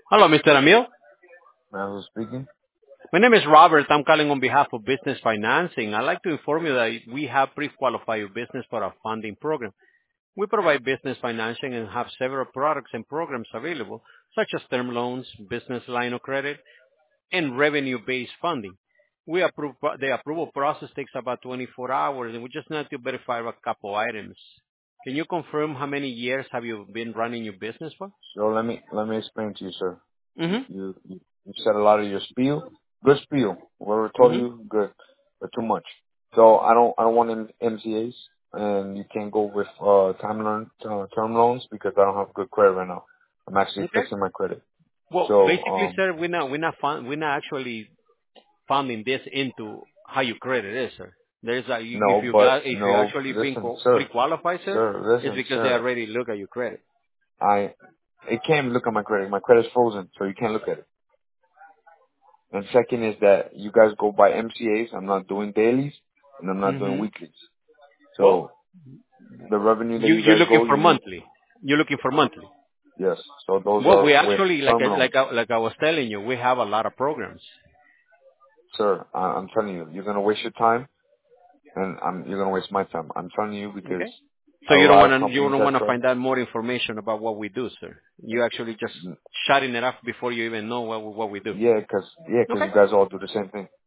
Hello, Mr. Emil. Man, who's speaking? My name is Robert. I'm calling on behalf of Business Financing. I'd like to inform you that we have pre-qualified your business for a funding program. We provide business financing and have several products and programs available, such as term loans, business line of credit, and revenue-based funding. The approval process takes about 24 hours, and we just need to verify a couple items. Can you confirm how many years have you been running your business for? So let me explain to you, sir. You Mm-hmm. you you you said a lot of your spiel, good spiel. Whoever told Mm-hmm. you, good, but too much. So I don't want MCAs, and you can't go with term loans because I don't have good credit right now. I'm actually Okay. fixing my credit. Well, So basically, sir, we're not actually funding this into how your credit is, sir. no, but If you no, actually been listen, sir, pre-qualified, sir, it's listen, because they sir. already look at your credit. I it can't look at my credit. My credit's frozen, so you can't look at it. And second is that you guys go by MCAs. I'm not doing dailies, and I'm not doing Hmm. weeklies. Well, So the revenue that you you you're guys looking go, for you need, monthly. You're looking for monthly. yes. So those Well, are we with actually, term loans. like I was telling you, we have a lot of programs. Sir, I'm telling you, you're going to waste your time, and you're going to waste my time. I'm telling you because Okay. So a you don't lot of want to you companies don't have want to tried. find out more information about what we do, sir. You actually just shutting it off before you even know what we do. Yeah, because Okay. you guys all do the same thing.